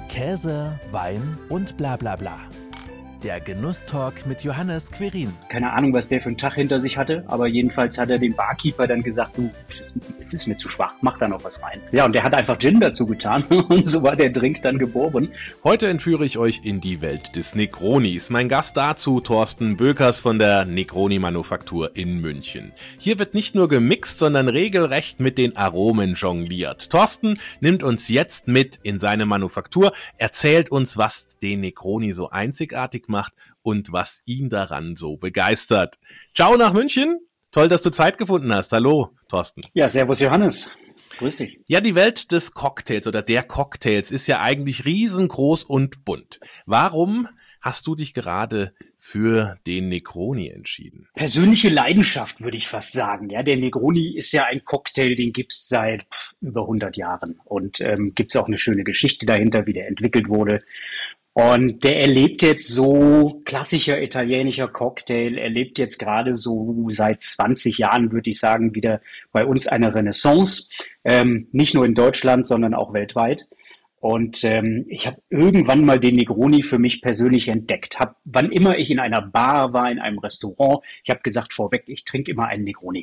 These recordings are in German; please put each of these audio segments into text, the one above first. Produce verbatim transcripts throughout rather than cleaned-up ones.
Käse, Wein und bla bla bla. Der Genusstalk mit Johannes Querin. Keine Ahnung, was der für einen Tag hinter sich hatte, aber jedenfalls hat er dem Barkeeper dann gesagt, du, es ist mir zu schwach, mach da noch was rein. Ja, und der hat einfach Gin dazu getan und so war der Drink dann geboren. Heute entführe ich euch in die Welt des Negronis. Mein Gast dazu, Thorsten Bökers von der Negroni-Manufaktur in München. Hier wird nicht nur gemixt, sondern regelrecht mit den Aromen jongliert. Thorsten nimmt uns jetzt mit in seine Manufaktur, erzählt uns, was den Negroni so einzigartig macht und was ihn daran so begeistert. Ciao nach München. Toll, dass du Zeit gefunden hast. Hallo, Thorsten. Ja, servus Johannes. Grüß dich. Ja, die Welt des Cocktails oder der Cocktails ist ja eigentlich riesengroß und bunt. Warum hast du dich gerade für den Negroni entschieden? Persönliche Leidenschaft, würde ich fast sagen. Ja, der Negroni ist ja ein Cocktail, den gibt's seit pff, über hundert Jahren. Und ähm, gibt's auch eine schöne Geschichte dahinter, wie der entwickelt wurde. Und der erlebt jetzt so, klassischer italienischer Cocktail, erlebt jetzt gerade so seit zwanzig Jahren, würde ich sagen, wieder bei uns eine Renaissance. Ähm, nicht nur in Deutschland, sondern auch weltweit. Und ähm, ich habe irgendwann mal den Negroni für mich persönlich entdeckt. Hab, wann immer ich in einer Bar war, in einem Restaurant, ich habe gesagt vorweg, ich trinke immer einen Negroni.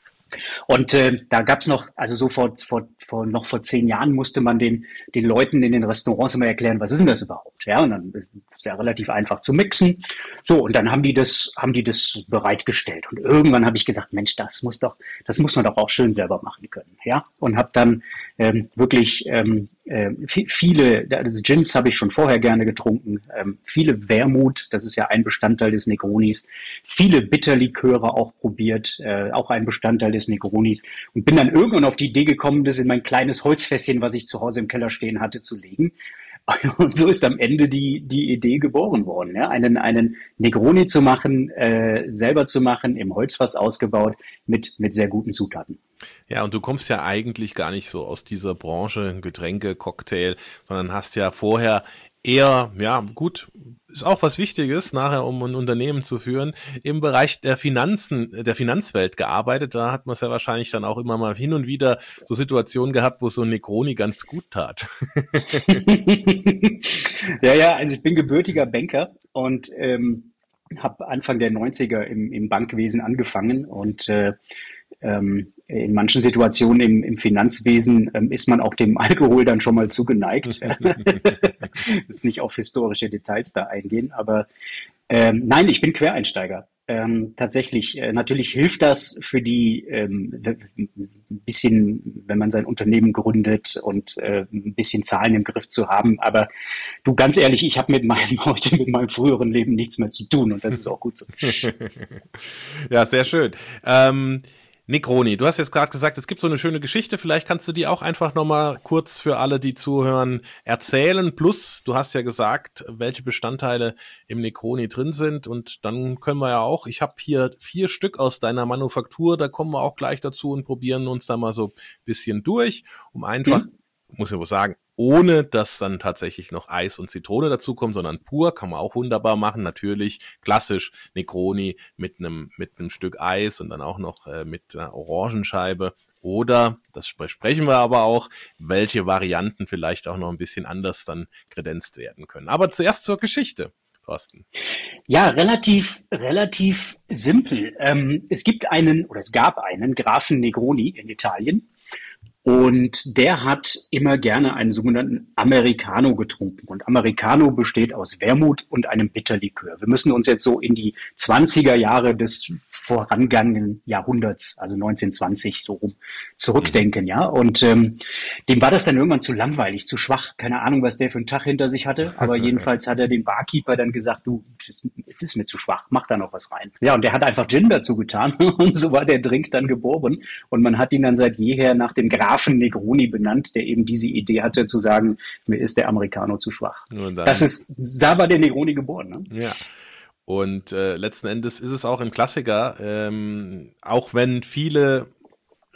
Und äh, da gab's noch, also so vor, vor, vor noch vor zehn Jahren musste man den, den Leuten in den Restaurants immer erklären, was ist denn das überhaupt? Ja, und dann ist ja relativ einfach zu mixen. So, und dann haben die das, haben die das bereitgestellt. Und irgendwann habe ich gesagt, Mensch, das muss doch, das muss man doch auch schön selber machen können. Ja, und habe dann ähm, wirklich ähm, äh, viele, also Gins habe ich schon vorher gerne getrunken, ähm, viele Wermut, das ist ja ein Bestandteil des Negronis, viele Bitterliköre auch probiert, äh, auch ein Bestandteil des Negronis und bin dann irgendwann auf die Idee gekommen, das in mein kleines Holzfässchen, was ich zu Hause im Keller stehen hatte, zu legen. Und so ist am Ende die, die Idee geboren worden, ja? einen, einen Negroni zu machen, äh, selber zu machen, im Holzfass ausgebaut, mit, mit sehr guten Zutaten. Ja, und du kommst ja eigentlich gar nicht so aus dieser Branche, Getränke, Cocktail, sondern hast ja vorher eher, ja gut, ist auch was Wichtiges, nachher um ein Unternehmen zu führen, im Bereich der Finanzen, der Finanzwelt gearbeitet. Da hat man es ja wahrscheinlich dann auch immer mal hin und wieder so Situationen gehabt, wo so ein Negroni ganz gut tat. ja, ja, also ich bin gebürtiger Banker und ähm, habe Anfang der neunziger im, im Bankwesen angefangen und äh, ähm, in manchen Situationen im, im Finanzwesen ähm, ist man auch dem Alkohol dann schon mal zugeneigt. Jetzt nicht auf historische Details da eingehen, aber ähm, nein, ich bin Quereinsteiger. Ähm, tatsächlich, äh, natürlich hilft das für die ähm, ein bisschen, wenn man sein Unternehmen gründet und äh, ein bisschen Zahlen im Griff zu haben. Aber du, ganz ehrlich, ich habe mit meinem heute mit meinem früheren Leben nichts mehr zu tun und das ist auch gut so. Ja, sehr schön. Ähm, Negroni, du hast jetzt gerade gesagt, es gibt so eine schöne Geschichte, vielleicht kannst du die auch einfach nochmal kurz für alle, die zuhören, erzählen. Plus, du hast ja gesagt, welche Bestandteile im Negroni drin sind und dann können wir ja auch, ich habe hier vier Stück aus deiner Manufaktur, da kommen wir auch gleich dazu und probieren uns da mal so ein bisschen durch, um einfach, mhm. muss ich wohl sagen, ohne dass dann tatsächlich noch Eis und Zitrone dazukommen, sondern pur, kann man auch wunderbar machen. Natürlich klassisch Negroni mit einem mit einem Stück Eis und dann auch noch äh, mit einer Orangenscheibe. Oder, das sprechen wir aber auch, welche Varianten vielleicht auch noch ein bisschen anders dann kredenzt werden können. Aber zuerst zur Geschichte, Thorsten. Ja, relativ, relativ simpel. Ähm, es gibt einen, oder es gab einen Grafen Negroni in Italien. Und der hat immer gerne einen sogenannten Americano getrunken. Und Americano besteht aus Wermut und einem Bitterlikör. Wir müssen uns jetzt so in die zwanziger Jahre des vorangegangenen Jahrhunderts, also neunzehnhundertzwanzig so rum, zurückdenken, ja. Und ähm, dem war das dann irgendwann zu langweilig, zu schwach. Keine Ahnung, was der für einen Tag hinter sich hatte. Aber jedenfalls hat er dem Barkeeper dann gesagt, du, es ist mir zu schwach, mach da noch was rein. Ja, und der hat einfach Gin dazu getan. Und so war der Drink dann geboren. Und man hat ihn dann seit jeher nach dem Grafen Negroni benannt, der eben diese Idee hatte, zu sagen, mir ist der Americano zu schwach. Das ist, da war der Negroni geboren. Ne? Ja. Und äh, letzten Endes ist es auch ein Klassiker, ähm, auch wenn viele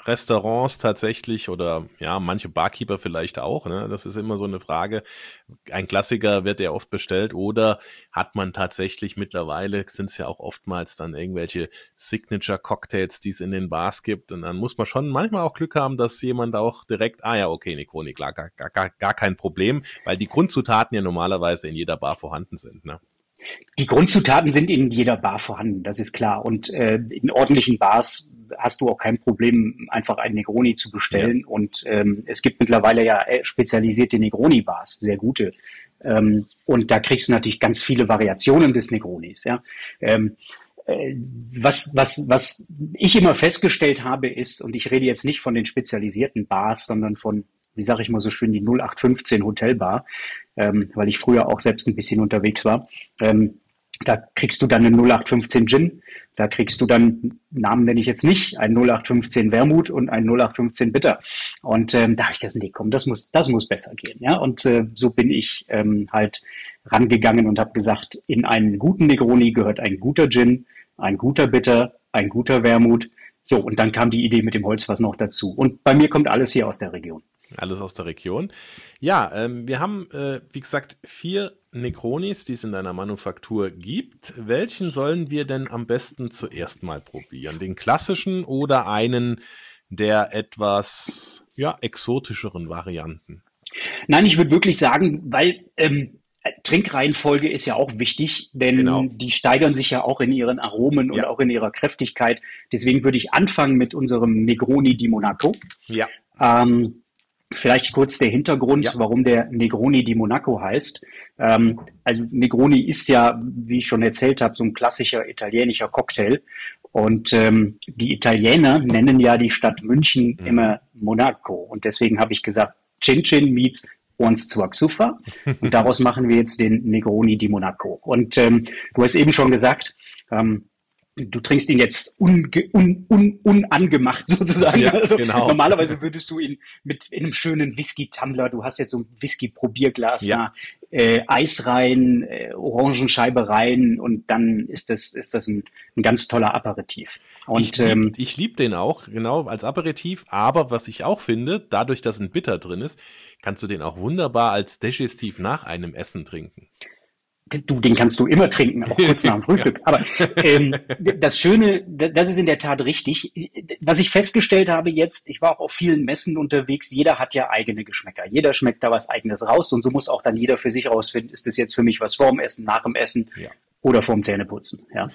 Restaurants tatsächlich oder ja, manche Barkeeper vielleicht auch, ne? Das ist immer so eine Frage. Ein Klassiker wird ja oft bestellt oder hat man tatsächlich mittlerweile, sind es ja auch oftmals dann irgendwelche Signature-Cocktails, die es in den Bars gibt und dann muss man schon manchmal auch Glück haben, dass jemand auch direkt, ah ja, okay, Negroni, klar, gar, gar, gar kein Problem, weil die Grundzutaten ja normalerweise in jeder Bar vorhanden sind, ne? Die Grundzutaten sind in jeder Bar vorhanden, das ist klar. Und äh, in ordentlichen Bars hast du auch kein Problem, einfach einen Negroni zu bestellen. Ja. Und ähm, es gibt mittlerweile ja spezialisierte Negroni-Bars, sehr gute. Ähm, und da kriegst du natürlich ganz viele Variationen des Negronis. Ja. Ähm, äh, was, was, was ich immer festgestellt habe ist, und ich rede jetzt nicht von den spezialisierten Bars, sondern von, wie sage ich mal so schön, die null acht fünfzehn Hotelbar, ähm, weil ich früher auch selbst ein bisschen unterwegs war. Ähm, da kriegst du dann einen null acht fünfzehn Gin, da kriegst du dann, Namen nenne ich jetzt nicht, einen null acht fünfzehn Wermut und einen null acht fünfzehn Bitter. Und ähm, da habe ich gesagt, nee, komm, das muss, das muss besser gehen. Ja? Und äh, so bin ich ähm, halt rangegangen und habe gesagt, in einen guten Negroni gehört ein guter Gin, ein guter Bitter, ein guter Wermut. So, und dann kam die Idee mit dem Holzfass noch dazu. Und bei mir kommt alles hier aus der Region. Alles aus der Region. Ja, ähm, wir haben, äh, wie gesagt, vier Negronis, die es in deiner Manufaktur gibt. Welchen sollen wir denn am besten zuerst mal probieren? Den klassischen oder einen der etwas ja, exotischeren Varianten? Nein, ich würde wirklich sagen, weil ähm, Trinkreihenfolge ist ja auch wichtig, denn genau. Die steigern sich ja auch in ihren Aromen und ja. auch in ihrer Kräftigkeit. Deswegen würde ich anfangen mit unserem Negroni di Monaco. Ja. Ähm, Vielleicht kurz der Hintergrund, ja. warum der Negroni di Monaco heißt. Ähm, also Negroni ist ja, wie ich schon erzählt habe, so ein klassischer italienischer Cocktail. Und ähm, die Italiener nennen ja die Stadt München mhm. immer Monaco. Und deswegen habe ich gesagt, Cin Cin meets Ons Zuaxufa. Und daraus machen wir jetzt den Negroni di Monaco. Und ähm, du hast eben schon gesagt, ähm, du trinkst ihn jetzt unge, un, un, unangemacht sozusagen. Ja, also genau. Normalerweise würdest du ihn mit in einem schönen Whisky-Tumbler, du hast jetzt so ein Whisky-Probierglas ja. da, äh, Eis rein, äh, Orangenscheibe rein und dann ist das, ist das ein, ein ganz toller Aperitif. Und, ich lieb, ähm, ich lieb den auch, genau, als Aperitif. Aber was ich auch finde, dadurch, dass ein Bitter drin ist, kannst du den auch wunderbar als Digestiv nach einem Essen trinken. Du, den kannst du immer trinken, auch kurz nach dem Frühstück. Aber ähm, das Schöne, das ist in der Tat richtig. Was ich festgestellt habe jetzt, ich war auch auf vielen Messen unterwegs, jeder hat ja eigene Geschmäcker. Jeder schmeckt da was Eigenes raus und so muss auch dann jeder für sich rausfinden, ist das jetzt für mich was vorm Essen, nach dem Essen ja. oder vorm Zähneputzen. Ja.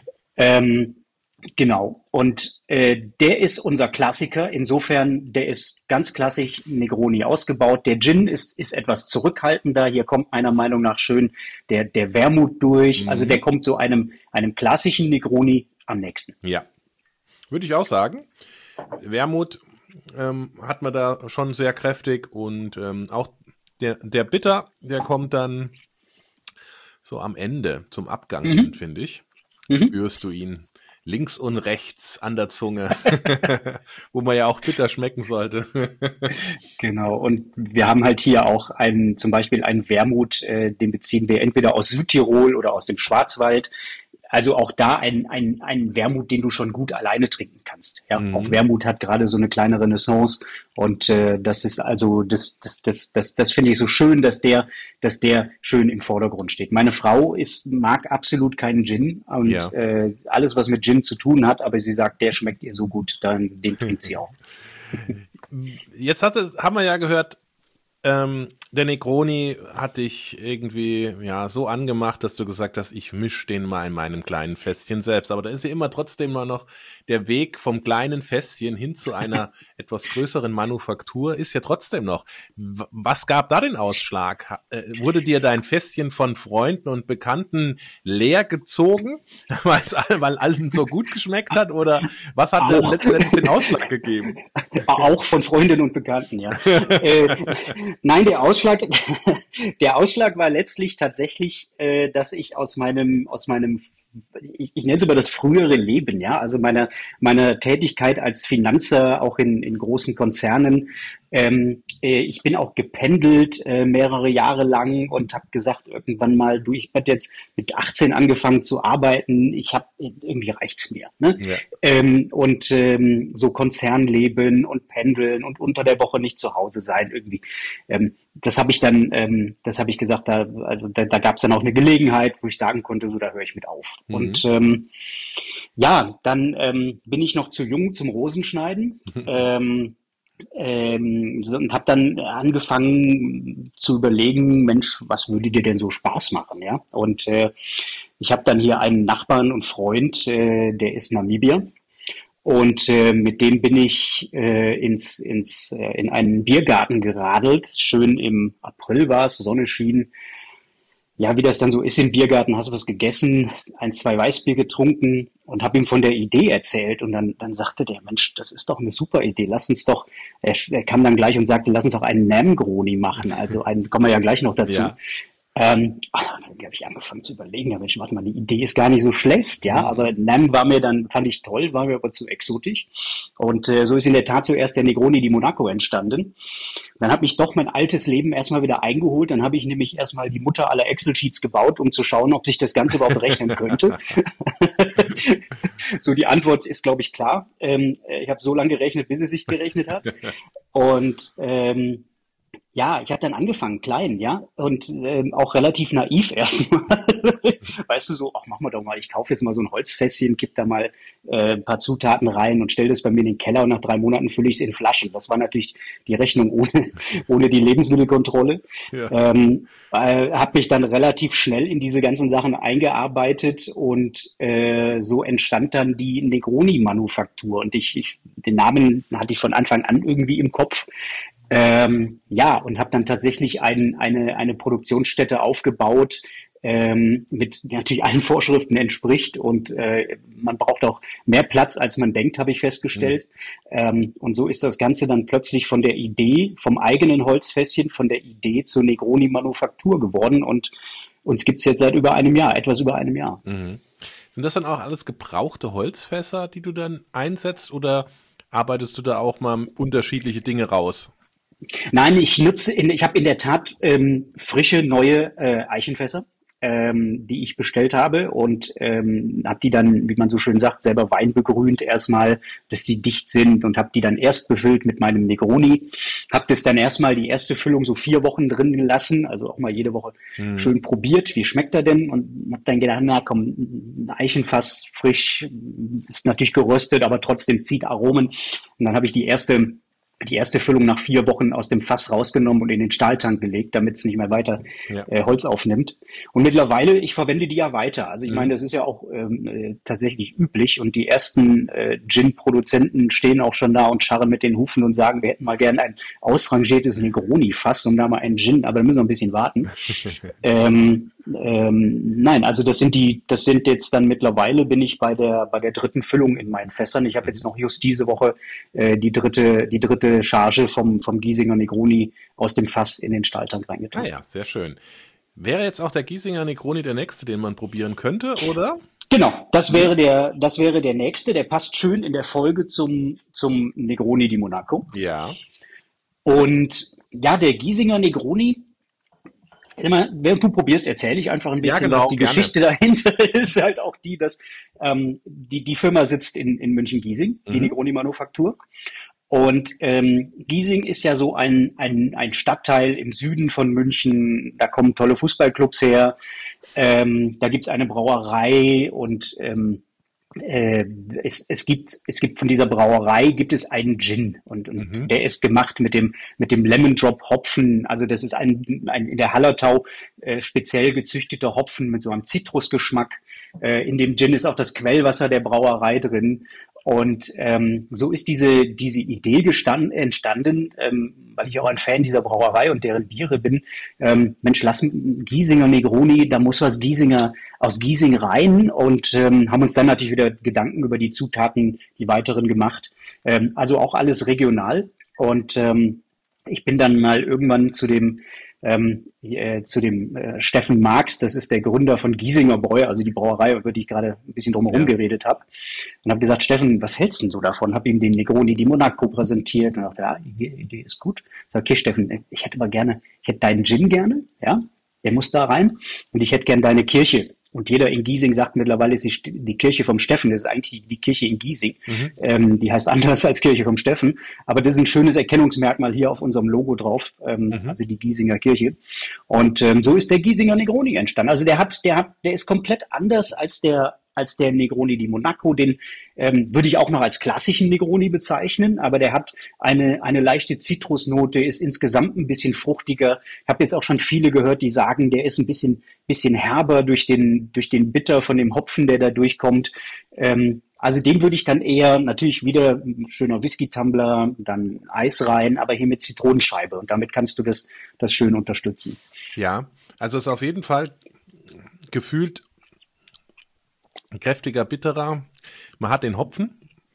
ähm, Genau. Und äh, der ist unser Klassiker. Insofern, der ist ganz klassisch Negroni ausgebaut. Der Gin ist, ist etwas zurückhaltender. Hier kommt meiner Meinung nach schön der, der Wermut durch. Mhm. Also der kommt so einem, einem klassischen Negroni am nächsten. Ja, würde ich auch sagen. Wermut ähm, hat man da schon sehr kräftig und ähm, auch der, der Bitter, der kommt dann so am Ende zum Abgang, mhm. finde ich. Mhm. Spürst du ihn links und rechts an der Zunge, wo man ja auch bitter schmecken sollte. Genau, und wir haben halt hier auch einen, zum Beispiel einen Wermut, äh, den beziehen wir entweder aus Südtirol oder aus dem Schwarzwald. Also auch da ein, ein, ein Wermut, den du schon gut alleine trinken kannst. Ja, mhm. Auch Wermut hat gerade so eine kleine Renaissance und äh, das ist also, das, das, das, das, das finde ich so schön, dass der, dass der schön im Vordergrund steht. Meine Frau ist, mag absolut keinen Gin und ja. äh, alles, was mit Gin zu tun hat, aber sie sagt, der schmeckt ihr so gut, dann den trinkt sie auch. Jetzt hatte, haben wir ja gehört, ähm, der Negroni hat dich irgendwie ja so angemacht, dass du gesagt hast, ich mische den mal in meinem kleinen Fässchen selbst. Aber da ist ja immer trotzdem mal noch der Weg vom kleinen Fässchen hin zu einer etwas größeren Manufaktur ist ja trotzdem noch. Was gab da den Ausschlag? Wurde dir dein Fässchen von Freunden und Bekannten leer gezogen, weil allen so gut geschmeckt hat? Oder was hat auch letztendlich den Ausschlag gegeben? Auch von Freundinnen und Bekannten, ja. äh, nein, der Ausschlag, der Ausschlag war letztlich tatsächlich, äh, dass ich aus meinem, aus meinem, ich, ich nenne es immer das frühere Leben, ja, also meiner, meiner Tätigkeit als Finanzer, auch in, in großen Konzernen, Ähm, äh, ich bin auch gependelt äh, mehrere Jahre lang und habe gesagt irgendwann mal, du, ich habe jetzt mit achtzehn angefangen zu arbeiten, ich habe irgendwie reicht's mir. Ne? Ja. Ähm, und ähm, so Konzernleben und Pendeln und unter der Woche nicht zu Hause sein irgendwie. Ähm, das habe ich dann, ähm, das habe ich gesagt, da, also da, da gab es dann auch eine Gelegenheit, wo ich sagen konnte, so da höre ich mit auf. Mhm. Und ähm, ja, dann ähm, bin ich noch zu jung zum Rosenschneiden. Ähm, ähm, so, und habe dann angefangen zu überlegen, Mensch, was würde dir denn so Spaß machen, ja? Und äh, ich habe dann hier einen Nachbarn und Freund, äh, der ist Namibier. Und äh, mit dem bin ich äh, ins, ins, äh, in einen Biergarten geradelt. Schön im April war es, Sonne schien. Ja, wie das dann so ist im Biergarten, hast du was gegessen, ein, zwei Weißbier getrunken und habe ihm von der Idee erzählt. Und dann, dann sagte der, Mensch, das ist doch eine super Idee. Lass uns doch, er, er kam dann gleich und sagte, lass uns doch einen Namgroni machen. Also einen, kommen wir ja gleich noch dazu. Ja. Ähm, ah, dann habe ich angefangen zu überlegen, ja Mensch, warte mal, die Idee ist gar nicht so schlecht, ja, aber Nam war mir dann, fand ich toll, war mir aber zu exotisch. Und äh, so ist in der Tat zuerst der Negroni di Monaco entstanden. Dann hat mich doch mein altes Leben erstmal wieder eingeholt. Dann habe ich nämlich erstmal die Mutter aller Excel-Sheets gebaut, um zu schauen, ob sich das Ganze überhaupt rechnen könnte. So, die Antwort ist, glaube ich, klar. Ähm, ich habe so lange gerechnet, bis es sich gerechnet hat. Und ähm, ja, ich habe dann angefangen, klein, ja, und ähm, auch relativ naiv erstmal. Weißt du, so, ach, mach mal doch mal, ich kaufe jetzt mal so ein Holzfässchen, kipp da mal äh, ein paar Zutaten rein und stell das bei mir in den Keller und nach drei Monaten fülle ich es in Flaschen. Das war natürlich die Rechnung ohne, ohne die Lebensmittelkontrolle. Ja. Ähm, äh, habe mich dann relativ schnell in diese ganzen Sachen eingearbeitet und äh, so entstand dann die Negroni-Manufaktur. Und ich, ich, den Namen hatte ich von Anfang an irgendwie im Kopf. Ähm, ja, und habe dann tatsächlich ein, eine, eine Produktionsstätte aufgebaut, ähm, mit der natürlich allen Vorschriften entspricht und äh, man braucht auch mehr Platz, als man denkt, habe ich festgestellt. Mhm. Ähm, und so ist das Ganze dann plötzlich von der Idee, vom eigenen Holzfässchen, von der Idee zur Negroni-Manufaktur geworden und uns gibt's jetzt seit über einem Jahr, etwas über einem Jahr. Mhm. Sind das dann auch alles gebrauchte Holzfässer, die du dann einsetzt oder arbeitest du da auch mal unterschiedliche Dinge raus? Nein, ich nutze, in, ich habe in der Tat ähm, frische neue äh, Eichenfässer, ähm, die ich bestellt habe und ähm, habe die dann, wie man so schön sagt, selber weinbegrünt erstmal, dass sie dicht sind und habe die dann erst befüllt mit meinem Negroni. Habe das dann erstmal die erste Füllung so vier Wochen drin gelassen, also auch mal jede Woche mhm. schön probiert, wie schmeckt er denn und habe dann gedacht, na komm, ein Eichenfass frisch, ist natürlich geröstet, aber trotzdem zieht Aromen. Und dann habe ich die erste die erste Füllung nach vier Wochen aus dem Fass rausgenommen und in den Stahltank gelegt, damit es nicht mehr weiter ja. äh, Holz aufnimmt. Und mittlerweile, ich verwende die ja weiter. Also ich mhm. meine, das ist ja auch ähm, äh, tatsächlich üblich und die ersten äh, Gin-Produzenten stehen auch schon da und scharren mit den Hufen und sagen, wir hätten mal gerne ein ausrangiertes Negroni-Fass und da mal einen Gin, aber da müssen wir ein bisschen warten. ähm, ähm, nein, also das sind die, das sind jetzt dann mittlerweile bin ich bei der bei der dritten Füllung in meinen Fässern. Ich habe jetzt noch just diese Woche äh, die dritte die dritte Charge vom vom Giesinger Negroni aus dem Fass in den Stahltank reingetan. Ah ja, sehr schön. Wäre jetzt auch der Giesinger Negroni der nächste, den man probieren könnte, oder? Genau, das wäre der das wäre der nächste. Der passt schön in der Folge zum zum Negroni di Monaco. Ja. Und ja, der Giesinger Negroni. Immer, während du probierst, erzähle ich einfach ein bisschen, ja, genau, was die gerne. Geschichte dahinter ist. Halt auch die, dass ähm, die, die Firma sitzt in, in München-Giesing, mhm. die Negroni-Manufaktur. Und ähm, Giesing ist ja so ein, ein, ein Stadtteil im Süden von München. Da kommen tolle Fußballclubs her. Ähm, da gibt's eine Brauerei und ähm, Äh, es, es gibt es gibt von dieser Brauerei gibt es einen Gin und, und mhm. der ist gemacht mit dem mit dem Lemon Drop Hopfen, also das ist ein, ein in der Hallertau äh, speziell gezüchteter Hopfen mit so einem Zitrusgeschmack. Äh, in dem Gin ist auch das Quellwasser der Brauerei drin und ähm, so ist diese diese Idee gestanden, entstanden, ähm, weil ich auch ein Fan dieser Brauerei und deren Biere bin. Ähm, Mensch, lass Giesinger Negroni, da muss was Giesinger aus Giesing rein und ähm, haben uns dann natürlich wieder Gedanken über die Zutaten, die weiteren gemacht. Ähm, also auch alles regional und ähm, ich bin dann mal irgendwann zu dem ähm, äh, zu dem äh, Steffen Marx, das ist der Gründer von Giesinger Bräu, also die Brauerei, über die ich gerade ein bisschen drumherum Ja. geredet habe. Und habe gesagt, Steffen, was hältst du denn so davon? Habe ihm den Negroni di Monaco präsentiert und dachte, ja, die Idee ist gut. Ich sage, okay, Steffen, ich hätte aber gerne, ich hätte deinen Gin gerne, ja, der muss da rein und ich hätte gerne deine Kirche. Und jeder in Giesing sagt mittlerweile, ist die, die Kirche vom Steffen, das ist eigentlich die Kirche in Giesing. Mhm. Ähm, die heißt anders als Kirche vom Steffen. Aber das ist ein schönes Erkennungsmerkmal hier auf unserem Logo drauf, ähm, mhm. also die Giesinger Kirche. Und ähm, so ist der Giesinger Negroni entstanden. Also der hat, der hat, der ist komplett anders als der als der Negroni di Monaco. Den ähm, würde ich auch noch als klassischen Negroni bezeichnen, aber der hat eine eine leichte Zitrusnote, ist insgesamt ein bisschen fruchtiger. Ich habe jetzt auch schon viele gehört, die sagen, der ist ein bisschen bisschen herber durch den durch den Bitter von dem Hopfen, der da durchkommt. Ähm, also den würde ich dann eher, natürlich wieder ein schöner Whisky-Tumbler, dann Eis rein, aber hier mit Zitronenscheibe und damit kannst du das das schön unterstützen. Ja, also ist auf jeden Fall gefühlt ein kräftiger, bitterer. Man hat den Hopfen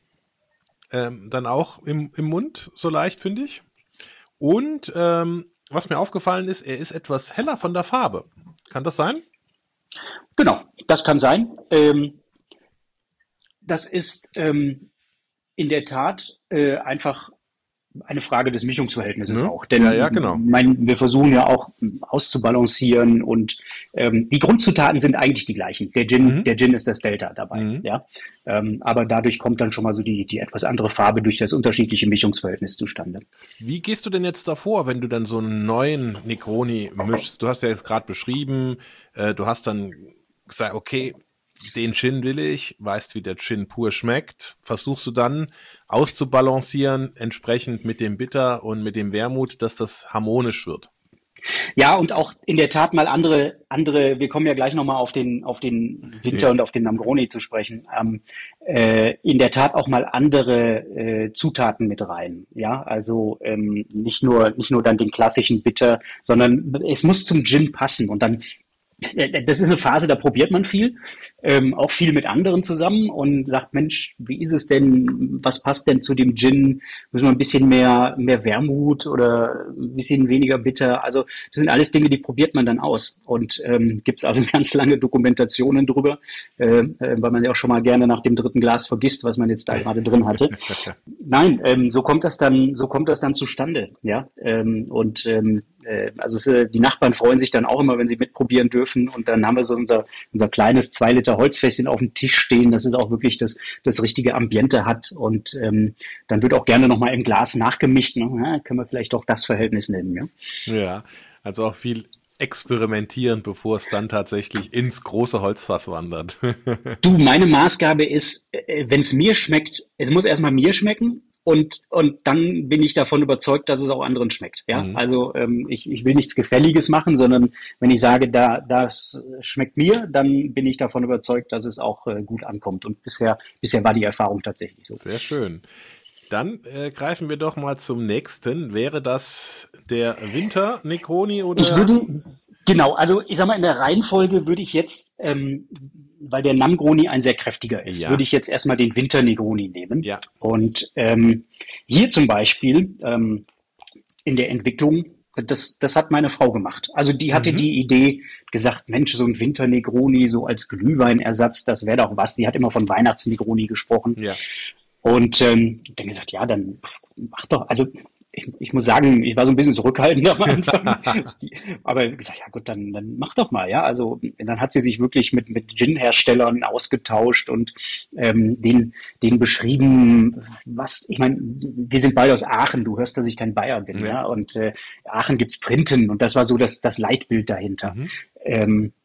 ähm, dann auch im, im Mund, so leicht, finde ich. Und ähm, was mir aufgefallen ist, er ist etwas heller von der Farbe. Kann das sein? Genau, das kann sein. Ähm, das ist ähm, in der Tat äh, einfach eine Frage des Mischungsverhältnisses ne? auch. Denn ja, ja, genau. mein, wir versuchen ja auch auszubalancieren und ähm, die Grundzutaten sind eigentlich die gleichen. Der Gin, mhm. der Gin ist das Delta dabei. Mhm. Ja? Ähm, aber dadurch kommt dann schon mal so die, die etwas andere Farbe durch das unterschiedliche Mischungsverhältnis zustande. Wie gehst du denn jetzt davor, wenn du dann so einen neuen Negroni mischst? Du hast ja jetzt gerade beschrieben, äh, du hast dann gesagt, okay, den Gin will ich, weißt, wie der Gin pur schmeckt, versuchst du dann auszubalancieren, entsprechend mit dem Bitter und mit dem Wermut, dass das harmonisch wird. Ja, und auch in der Tat mal andere, andere, wir kommen ja gleich nochmal auf den, auf den Winter ja. und auf den Negroni zu sprechen, ähm, äh, in der Tat auch mal andere äh, Zutaten mit rein. Ja, also ähm, nicht nur, nicht nur dann den klassischen Bitter, sondern es muss zum Gin passen und dann das ist eine Phase, da probiert man viel, ähm, auch viel mit anderen zusammen und sagt, Mensch, wie ist es denn, was passt denn zu dem Gin? Müssen wir ein bisschen mehr, mehr Wermut oder ein bisschen weniger bitter? Also das sind alles Dinge, die probiert man dann aus und ähm, gibt es also ganz lange Dokumentationen drüber, äh, weil man ja auch schon mal gerne nach dem dritten Glas vergisst, was man jetzt da gerade drin hatte. Nein, ähm, so kommt das dann, so kommt das dann zustande, ja, ähm, und ähm, also es, die Nachbarn freuen sich dann auch immer, wenn sie mitprobieren dürfen und dann haben wir so unser, unser kleines zwei Liter Holzfässchen auf dem Tisch stehen, dass es auch wirklich das, das richtige Ambiente hat und ähm, dann wird auch gerne nochmal im Glas nachgemischt, ne? Ja, können wir vielleicht auch das Verhältnis nennen. Ja, ja, also auch viel experimentieren, bevor es dann tatsächlich ins große Holzfass wandert. Du, meine Maßgabe ist, wenn es mir schmeckt, es muss erstmal mir schmecken. Und, und dann bin ich davon überzeugt, dass es auch anderen schmeckt. Ja, mhm. also ähm, ich, ich will nichts Gefälliges machen, sondern wenn ich sage, da das schmeckt mir, dann bin ich davon überzeugt, dass es auch äh, gut ankommt. Und bisher bisher war die Erfahrung tatsächlich so. Sehr schön. Dann äh, greifen wir doch mal zum nächsten. Wäre das der Winter Negroni oder? Ich würde genau, also ich sag mal in der Reihenfolge würde ich jetzt, ähm, weil der Negroni ein sehr kräftiger ist, ja. würde ich jetzt erstmal den Winter Negroni nehmen. Ja. Und ähm, hier zum Beispiel ähm, in der Entwicklung, das, das hat meine Frau gemacht. Also die hatte mhm. die Idee, gesagt, Mensch, so ein Winter Negroni so als Glühweinersatz, das wäre doch was. Sie hat immer von Weihnachts Negroni gesprochen. Ja. Und ähm, dann gesagt, ja, dann mach doch, also Ich, ich muss sagen, ich war so ein bisschen zurückhaltend am Anfang, aber gesagt, ja gut, dann, dann mach doch mal, ja. Also dann hat sie sich wirklich mit mit Gin-Herstellern ausgetauscht und ähm, den den beschrieben, was, ich meine, wir sind beide aus Aachen, du hörst, dass ich kein Bayer bin, ja. ja? Und äh, Aachen gibt's Printen und das war so das das Leitbild dahinter. Mhm. Ähm,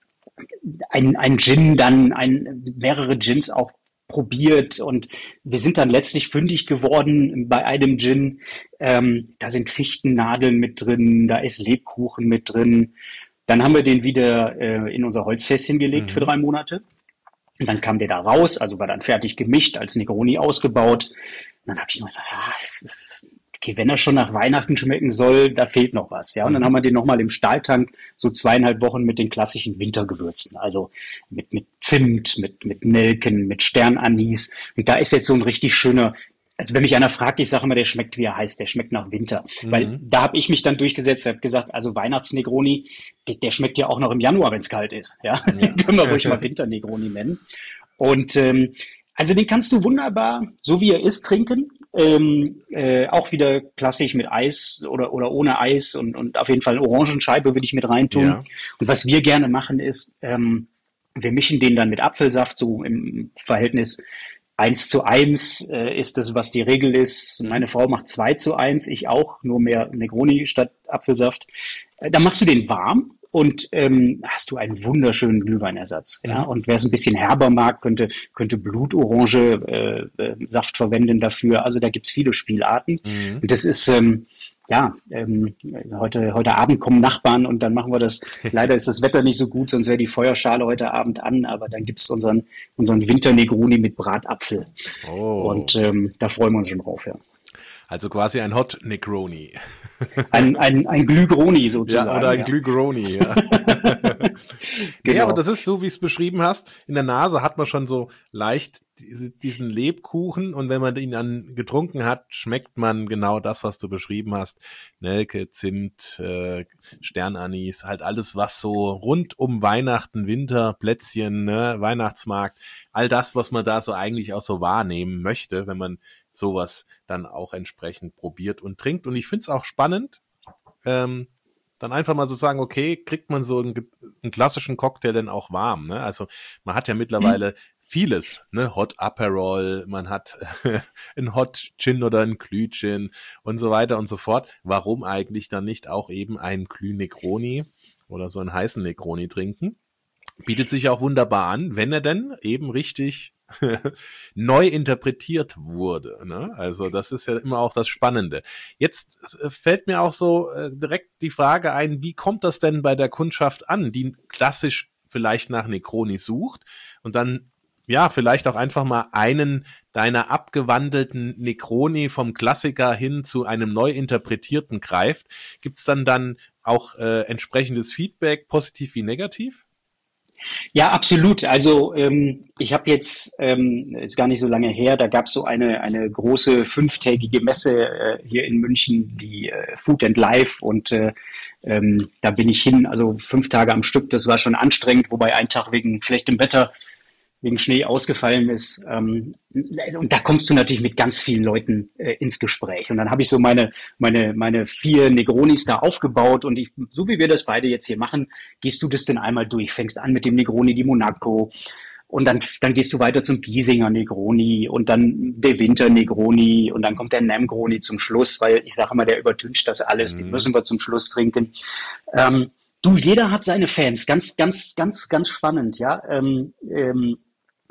ein ein Gin, dann ein mehrere Gins auch probiert und wir sind dann letztlich fündig geworden bei einem Gin. Ähm, da sind Fichtennadeln mit drin, da ist Lebkuchen mit drin. Dann haben wir den wieder äh, in unser Holzfässchen gelegt mhm. für drei Monate. Und dann kam der da raus, also war dann fertig gemischt, als Negroni ausgebaut. Und dann habe ich noch gesagt, ah, das ist okay, wenn er schon nach Weihnachten schmecken soll, da fehlt noch was. Ja, und dann haben wir den nochmal im Stahltank so zweieinhalb Wochen mit den klassischen Wintergewürzen, also mit, mit Zimt, mit, mit Nelken, mit Sternanis. Und da ist jetzt so ein richtig schöner, Also wenn mich einer fragt, ich sage immer, der schmeckt, wie er heißt, der schmeckt nach Winter. Weil Mhm. da habe ich mich dann durchgesetzt, habe gesagt, also Weihnachtsnegroni, der, der schmeckt ja auch noch im Januar, wenn es kalt ist. Ja, Ja. den können wir ruhig mal Winternegroni nennen. Und ähm, also den kannst du wunderbar, so wie er ist, trinken. Ähm, äh, auch wieder klassisch mit Eis oder, oder ohne Eis und, und auf jeden Fall Orangenscheibe würde ich mit reintun. Ja. Und was wir gerne machen ist, ähm, wir mischen den dann mit Apfelsaft, so im Verhältnis eins zu eins äh, ist das, was die Regel ist. Mhm. Meine Frau macht zwei zu eins, ich auch, nur mehr Negroni statt Apfelsaft. Äh, dann machst du den warm und ähm, hast du einen wunderschönen Glühweinersatz. Ja? Mhm. Und wer es ein bisschen herber mag, könnte, könnte Blutorange äh, äh, Saft verwenden dafür. Also da gibt's viele Spielarten. Mhm. Und das ist, ähm, ja, ähm, heute, heute Abend kommen Nachbarn und dann machen wir das. Leider ist das Wetter nicht so gut, sonst wäre die Feuerschale heute Abend an, aber dann gibt's unseren, unseren Winternegroni mit Bratapfel. Oh, Und ähm, da freuen wir uns schon drauf, ja. also quasi ein Hot Negroni. Ein, ein, ein Glühgroni Ja, sozusagen. oder ein Ja. Glühgroni, ja. Nee, aber Genau. das ist so, wie es beschrieben hast. In der Nase hat man schon so leicht diese, diesen Lebkuchen und wenn man ihn dann getrunken hat, schmeckt man genau das, was du beschrieben hast. Nelke, Zimt, äh, Sternanis, halt alles, was so rund um Weihnachten, Winter, Plätzchen, ne, Weihnachtsmarkt, all das, was man da so eigentlich auch so wahrnehmen möchte, wenn man sowas dann auch entsprechend probiert und trinkt. Und ich finde es auch spannend, ähm, dann einfach mal so sagen, okay, kriegt man so einen, einen klassischen Cocktail denn auch warm, ne? Also man hat ja mittlerweile vieles, ne? Hot Aperol, man hat ein Hot Gin oder ein Glühgin und so weiter und so fort. Warum eigentlich dann nicht auch eben einen Glüh-Negroni oder so einen heißen Negroni trinken? Bietet sich auch wunderbar an, wenn er denn eben richtig neu interpretiert wurde. Ne? Also das ist ja immer auch das Spannende. Jetzt äh, fällt mir auch so äh, direkt die Frage ein, wie kommt das denn bei der Kundschaft an, die klassisch vielleicht nach Negroni sucht und dann ja vielleicht auch einfach mal einen deiner abgewandelten Negroni vom Klassiker hin zu einem neu interpretierten greift. Gibt es dann dann auch äh, entsprechendes Feedback, positiv wie negativ? Ja, absolut. Also ähm, ich habe jetzt, ähm, ist gar nicht so lange her, da gab es so eine, eine große fünftägige Messe äh, hier in München, die äh, Food and Life und äh, ähm, da bin ich hin, also fünf Tage am Stück, das war schon anstrengend, wobei ein Tag wegen schlechtem Wetter wegen Schnee ausgefallen ist. Ähm, und da kommst du natürlich mit ganz vielen Leuten äh, ins Gespräch. Und dann habe ich so meine, meine, meine vier Negronis da aufgebaut und ich, so wie wir das beide jetzt hier machen, gehst du das denn einmal durch. Fängst an mit dem Negroni di Monaco und dann, dann gehst du weiter zum Giesinger Negroni und dann der Winter Negroni und dann kommt der Nemgroni zum Schluss, weil ich sage immer, der übertüncht das alles, den müssen wir zum Schluss trinken. Ähm, du, jeder hat seine Fans, ganz, ganz, ganz, ganz spannend, ja. Ähm, ähm,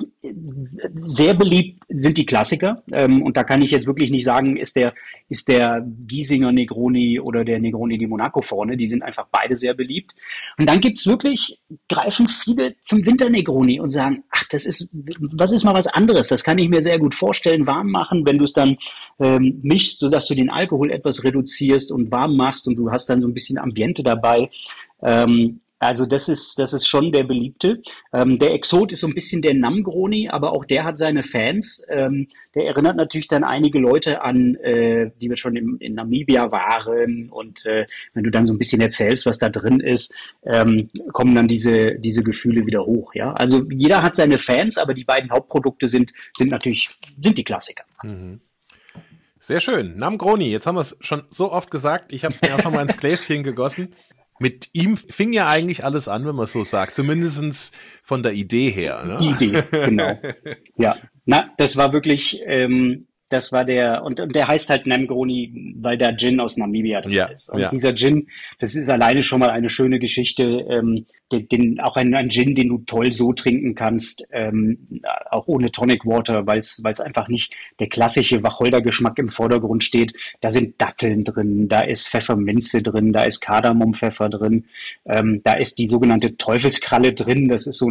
sehr beliebt sind die Klassiker ähm, und da kann ich jetzt wirklich nicht sagen, ist der, ist der Giesinger Negroni oder der Negroni di Monaco vorne, die sind einfach beide sehr beliebt. Und dann gibt's wirklich, greifen viele zum Winter Negroni und sagen, ach, das ist, das ist mal was anderes, das kann ich mir sehr gut vorstellen, warm machen, wenn du es dann ähm, mischst, sodass du den Alkohol etwas reduzierst und warm machst und du hast dann so ein bisschen Ambiente dabei. Ähm, Also das ist, das ist schon der beliebte. Ähm, der Exot ist so ein bisschen der Namgroni, aber auch der hat seine Fans. Ähm, der erinnert natürlich dann einige Leute an, äh, die wir schon im, in Namibia waren. Und äh, wenn du dann so ein bisschen erzählst, was da drin ist, ähm, kommen dann diese, diese Gefühle wieder hoch. Ja, also jeder hat seine Fans, aber die beiden Hauptprodukte sind, sind natürlich, sind die Klassiker. Mhm. Sehr schön. Namgroni, jetzt haben wir es schon so oft gesagt, ich habe es mir auch schon mal ins Gläschen gegossen. Mit ihm fing ja eigentlich alles an, wenn man so sagt, zumindest von der Idee her. Ne? Die Idee, genau. Ja, na, das war wirklich, ähm, das war der, und, und der heißt halt Nemgroni, weil der Gin aus Namibia drin Ja, ist. Und ja. dieser Gin, das ist alleine schon mal eine schöne Geschichte, ähm, den, den, auch ein, ein Gin, den du toll so trinken kannst, ähm, auch ohne Tonic Water, weil es einfach nicht der klassische Wacholdergeschmack im Vordergrund steht. Da sind Datteln drin, da ist Pfefferminze drin, da ist Kardamompfeffer drin, ähm, da ist die sogenannte Teufelskralle drin. Das ist so ein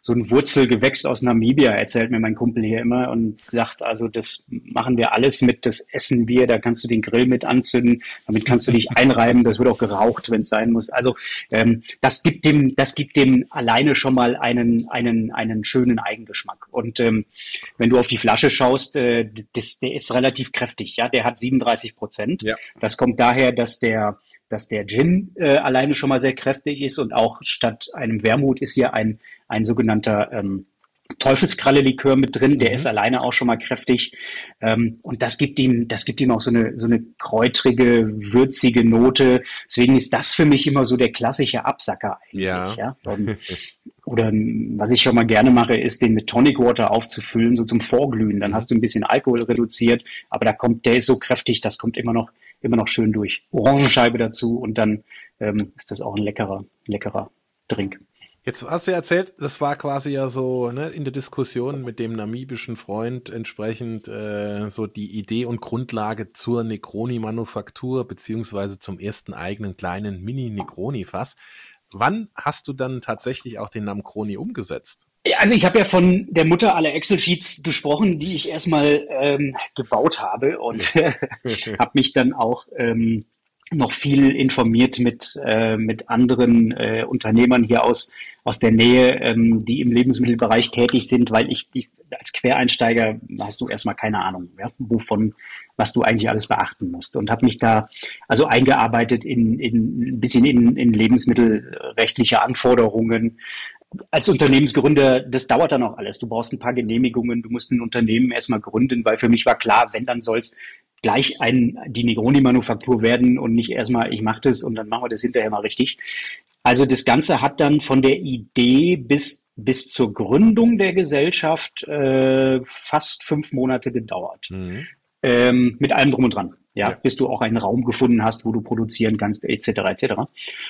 so ein Wurzelgewächs aus Namibia, erzählt mir mein Kumpel hier immer und sagt, also das machen wir alles mit, das essen wir, da kannst du den Grill mit anzünden, damit kannst du dich einreiben, das wird auch geraucht, wenn es sein muss. Also ähm, das gibt dem, das gibt dem alleine schon mal einen, einen, einen schönen Eigengeschmack. Und ähm, wenn du auf die Flasche schaust, äh, das, der ist relativ kräftig, ja, der hat siebenunddreißig Prozent. Ja. Das kommt daher, dass der dass der Gin äh, alleine schon mal sehr kräftig ist und auch statt einem Wermut ist hier ein, ein sogenannter ähm, Teufelskralle-Likör mit drin, der mhm. ist alleine auch schon mal kräftig. Ähm, und das gibt ihm, das gibt ihm auch so eine, so eine kräutrige, würzige Note. Deswegen ist das für mich immer so der klassische Absacker eigentlich. Ja. Ja? Und, oder was ich schon mal gerne mache, ist den mit Tonic Water aufzufüllen, so zum Vorglühen. Dann hast du ein bisschen Alkohol reduziert, aber da kommt, der ist so kräftig, das kommt immer noch immer noch schön durch. Orangenscheibe dazu und dann ähm, ist das auch ein leckerer, leckerer Drink. Jetzt hast du ja erzählt, das war quasi ja so ne, in der Diskussion mit dem namibischen Freund entsprechend äh, so die Idee und Grundlage zur Negroni-Manufaktur beziehungsweise zum ersten eigenen kleinen Mini-Negroni-Fass. Wann hast du dann tatsächlich auch den Namcroni umgesetzt? Also ich habe ja von der Mutter aller Excel-Sheets gesprochen, die ich erstmal ähm, gebaut habe und äh, habe mich dann auch ähm, noch viel informiert mit äh, mit anderen äh, Unternehmern hier aus aus der Nähe, ähm, die im Lebensmittelbereich tätig sind, weil ich, ich als Quereinsteiger hast du erstmal keine Ahnung, ja, wovon was du eigentlich alles beachten musst und habe mich da also eingearbeitet in, in ein bisschen in, in lebensmittelrechtliche Anforderungen. Als Unternehmensgründer, das dauert dann auch alles. Du brauchst ein paar Genehmigungen, du musst ein Unternehmen erstmal gründen, weil für mich war klar, wenn, dann soll es gleich ein, die Negroni-Manufaktur werden und nicht erstmal, ich mache das und dann machen wir das hinterher mal richtig. Also das Ganze hat dann von der Idee bis, bis zur Gründung der Gesellschaft äh, fast fünf Monate gedauert. Mhm. Ähm, mit allem drum und dran. Ja, ja, bis du auch einen Raum gefunden hast, wo du produzieren kannst, et cetera et cetera.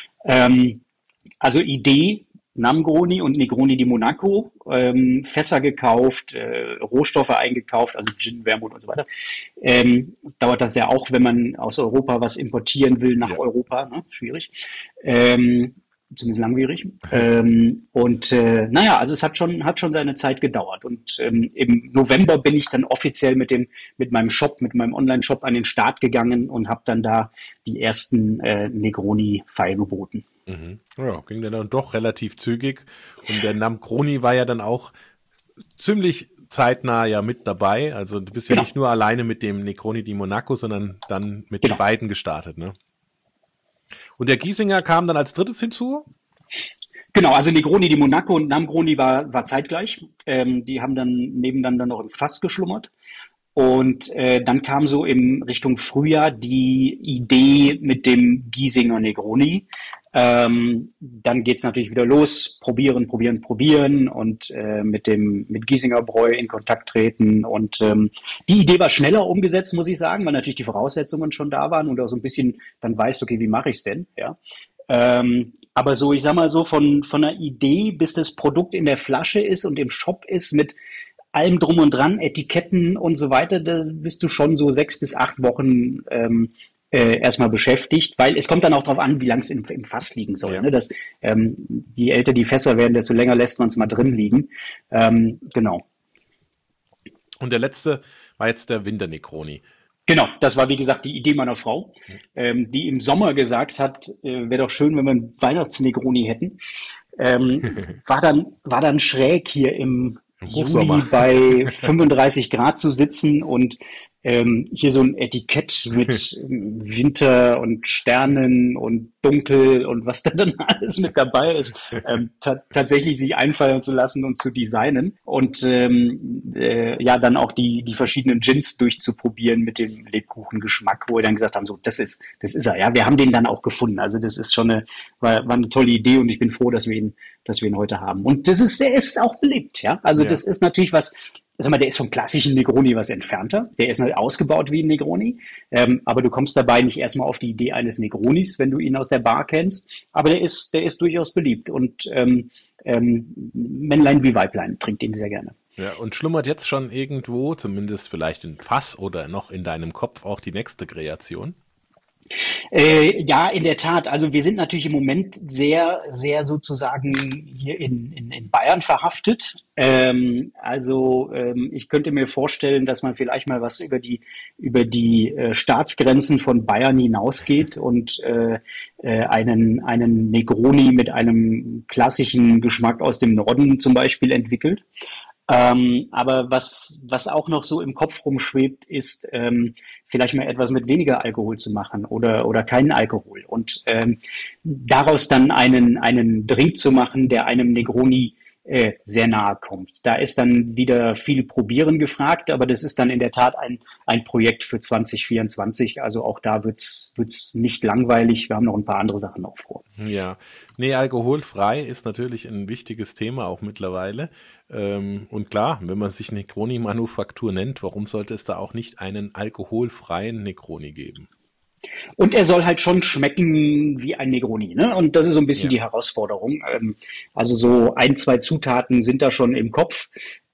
Ähm, also Idee, Namcroni und Negroni di Monaco, ähm, Fässer gekauft, äh, Rohstoffe eingekauft, also Gin, Wermut und so weiter. Ähm, dauert das ja auch, wenn man aus Europa was importieren will nach ja. Europa, ne? Schwierig. Ähm, zumindest langwierig. Ähm, und äh, naja, also es hat schon, hat schon seine Zeit gedauert. Und ähm, im November bin ich dann offiziell mit dem, mit meinem Shop, mit meinem Online-Shop an den Start gegangen und habe dann da die ersten äh, Negroni feilgeboten. Mhm. Ja, ging dann doch relativ zügig. Und der Namcroni war ja dann auch ziemlich zeitnah ja mit dabei. Also du bist ja genau. nicht nur alleine mit dem Negroni di Monaco, sondern dann mit genau. den beiden gestartet, ne? Und der Giesinger kam dann als drittes hinzu? Genau, also Negroni di Monaco und Namcroni war, war zeitgleich. Ähm, die haben dann nebeneinander noch im Fass geschlummert. Und äh, dann kam so in Richtung Frühjahr die Idee mit dem Giesinger Negroni. Ähm, dann geht's natürlich wieder los, probieren, probieren, probieren und äh, mit dem mit Giesinger Bräu in Kontakt treten. Und ähm, die Idee war schneller umgesetzt, muss ich sagen, weil natürlich die Voraussetzungen schon da waren und auch so ein bisschen dann weißt, okay, wie mache ich's denn? Ja. Ähm, aber so, ich sag mal so, von von einer Idee, bis das Produkt in der Flasche ist und im Shop ist mit allem drum und dran, Etiketten und so weiter, da bist du schon so sechs bis acht Wochen ähm, äh, erstmal beschäftigt, weil es kommt dann auch darauf an, wie lang es im, im Fass liegen soll. Ja. Ne? Das, ähm, je älter die Fässer werden, desto länger lässt man es mal drin liegen. Ähm, genau. Und der letzte war jetzt der Winter-Negroni. Genau, das war wie gesagt die Idee meiner Frau, ähm, die im Sommer gesagt hat, äh, wäre doch schön, wenn wir einen Weihnachts-Negroni hätten. Ähm, war dann war dann schräg hier im Juli bei fünfunddreißig Grad zu sitzen und ähm, hier so ein Etikett mit Winter und Sternen und Dunkel und was da dann alles mit dabei ist, ähm, ta- tatsächlich sich einfallen zu lassen und zu designen und ähm, äh, ja dann auch die die verschiedenen Gins durchzuprobieren mit dem Lebkuchengeschmack, wo wir dann gesagt haben, so das ist das ist er, ja, wir haben den dann auch gefunden, also das ist schon eine war, war eine tolle Idee und ich bin froh, dass wir ihn dass wir ihn heute haben und das ist der ist auch beliebt, ja, also ja. Das ist natürlich was. Sag mal, der ist vom klassischen Negroni was entfernter. Der ist halt ausgebaut wie ein Negroni. Ähm, aber du kommst dabei nicht erstmal auf die Idee eines Negronis, wenn du ihn aus der Bar kennst. Aber der ist, der ist durchaus beliebt. Und ähm, ähm, Männlein wie Weiblein trinkt ihn sehr gerne. Ja, und schlummert jetzt schon irgendwo, zumindest vielleicht in Fass oder noch in deinem Kopf, auch die nächste Kreation? Äh, ja, in der Tat. Also wir sind natürlich im Moment sehr, sehr sozusagen hier in, in, in Bayern verhaftet. Ähm, also ähm, ich könnte mir vorstellen, dass man vielleicht mal was über die über die äh, Staatsgrenzen von Bayern hinausgeht und äh, äh, einen einen Negroni mit einem klassischen Geschmack aus dem Norden zum Beispiel entwickelt. Ähm, aber was, was auch noch so im Kopf rumschwebt, ist ähm, vielleicht mal etwas mit weniger Alkohol zu machen oder, oder keinen Alkohol und ähm, daraus dann einen, einen Drink zu machen, der einem Negroni äh, sehr nahe kommt. Da ist dann wieder viel Probieren gefragt, aber das ist dann in der Tat ein, ein Projekt für zwanzig vierundzwanzig. Also auch da wird's, wird's nicht langweilig. Wir haben noch ein paar andere Sachen auch vor. Ja, nee, alkoholfrei ist natürlich ein wichtiges Thema auch mittlerweile. Ähm, und klar, wenn man sich Negroni-Manufaktur nennt, warum sollte es da auch nicht einen alkoholfreien Negroni geben? Und er soll halt schon schmecken wie ein Negroni, ne? Und das ist so ein bisschen Ja, die Herausforderung. Ähm, also so ein, zwei Zutaten sind da schon im Kopf.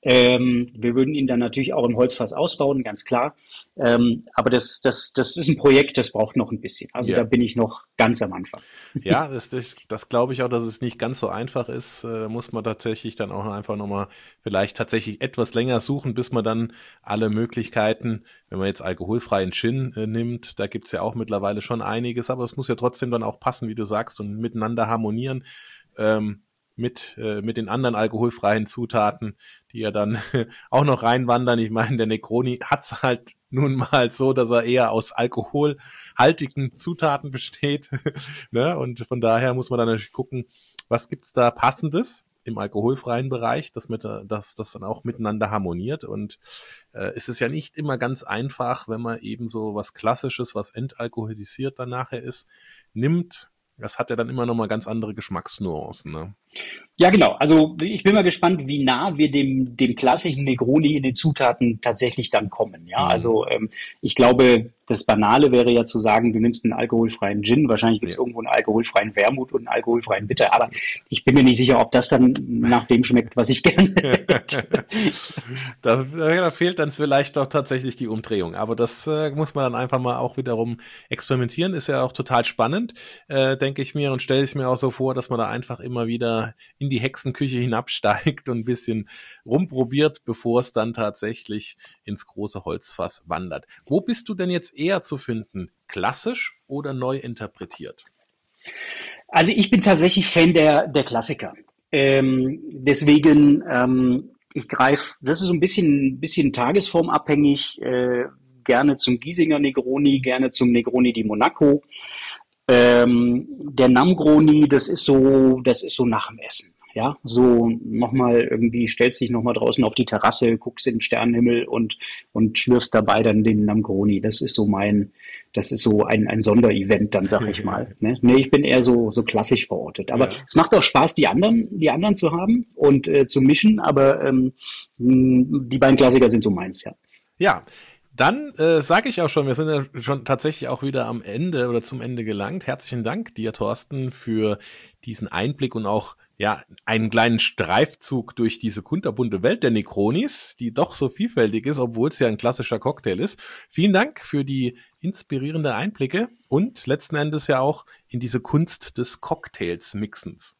Ähm, wir würden ihn dann natürlich auch im Holzfass ausbauen, ganz klar. Ähm, aber das, das, das ist ein Projekt, das braucht noch ein bisschen. Also da ja. bin ich noch ganz am Anfang. Ja, das, das, das glaube ich auch, dass es nicht ganz so einfach ist. Äh, Da muss man tatsächlich dann auch einfach nochmal vielleicht tatsächlich etwas länger suchen, bis man dann alle Möglichkeiten, wenn man jetzt alkoholfreien Gin äh, nimmt, da gibt's ja auch mittlerweile schon einiges, aber es muss ja trotzdem dann auch passen, wie du sagst, und miteinander harmonieren. Ähm, mit, äh, mit den anderen alkoholfreien Zutaten, die ja dann auch noch reinwandern. Ich meine, der Negroni hat's halt nun mal so, dass er eher aus alkoholhaltigen Zutaten besteht. Ne? Und von daher muss man dann natürlich gucken, was gibt's da Passendes im alkoholfreien Bereich, dass, mit, dass das dann auch miteinander harmoniert. Und äh, es ist ja nicht immer ganz einfach, wenn man eben so was Klassisches, was entalkoholisiert dann nachher ist, nimmt. Das hat ja dann immer noch mal ganz andere Geschmacksnuancen, ne? Ja, genau. Also ich bin mal gespannt, wie nah wir dem, dem klassischen Negroni in den Zutaten tatsächlich dann kommen. Ja, Mhm. also ähm, ich glaube, das Banale wäre ja zu sagen, du nimmst einen alkoholfreien Gin. Wahrscheinlich gibt es Ja. irgendwo einen alkoholfreien Wermut und einen alkoholfreien Bitter. Aber ich bin mir nicht sicher, ob das dann nach dem schmeckt, was ich gerne hätte. Da, da fehlt dann vielleicht doch tatsächlich die Umdrehung. Aber das äh, muss man dann einfach mal auch wiederum experimentieren. Ist ja auch total spannend, äh, denke ich mir, und stelle ich mir auch so vor, dass man da einfach immer wieder in die Hexenküche hinabsteigt und ein bisschen rumprobiert, bevor es dann tatsächlich ins große Holzfass wandert. Wo bist du denn jetzt eher zu finden? Klassisch oder neu interpretiert? Also ich bin tatsächlich Fan der, der Klassiker. Ähm, deswegen, ähm, ich greife, das ist so ein bisschen, bisschen tagesformabhängig, äh, gerne zum Giesinger Negroni, gerne zum Negroni di Monaco. Ähm, der Namgroni, das ist so, das ist so nach dem Essen. Ja, so nochmal irgendwie, stellst dich nochmal draußen auf die Terrasse, guckst in den Sternenhimmel und, und schlürfst dabei dann den Namgroni. Das ist so mein, das ist so ein, ein Sonderevent, dann sag ich mal. Ne? Nee, ich bin eher so, so klassisch verortet. Aber Ja. es macht auch Spaß, die anderen, die anderen zu haben und äh, zu mischen, aber ähm, die beiden Klassiker sind so meins, ja. Ja, dann äh, sage ich auch schon, wir sind ja schon tatsächlich auch wieder am Ende oder zum Ende gelangt. Herzlichen Dank dir, Thorsten, für diesen Einblick und auch ja einen kleinen Streifzug durch diese kunterbunte Welt der Negronis, die doch so vielfältig ist, obwohl es ja ein klassischer Cocktail ist. Vielen Dank für die inspirierende Einblicke und letzten Endes ja auch in diese Kunst des Cocktails-Mixens.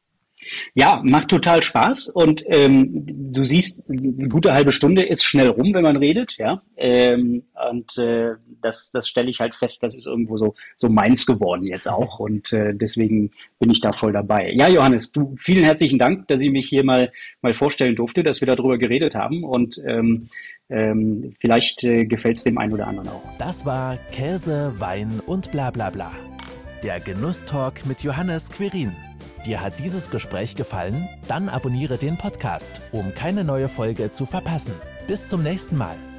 Ja, macht total Spaß und ähm, du siehst, eine gute halbe Stunde ist schnell rum, wenn man redet, ja. Ähm, und äh, das, das stelle ich halt fest, das ist irgendwo so, so meins geworden jetzt auch und äh, deswegen bin ich da voll dabei. Ja, Johannes, du vielen herzlichen Dank, dass ich mich hier mal mal vorstellen durfte, dass wir darüber geredet haben und ähm, ähm, vielleicht äh, gefällt es dem einen oder anderen auch. Das war Käse, Wein und bla bla bla. Der Genusstalk mit Johannes Quirin. Dir hat dieses Gespräch gefallen? Dann abonniere den Podcast, um keine neue Folge zu verpassen. Bis zum nächsten Mal.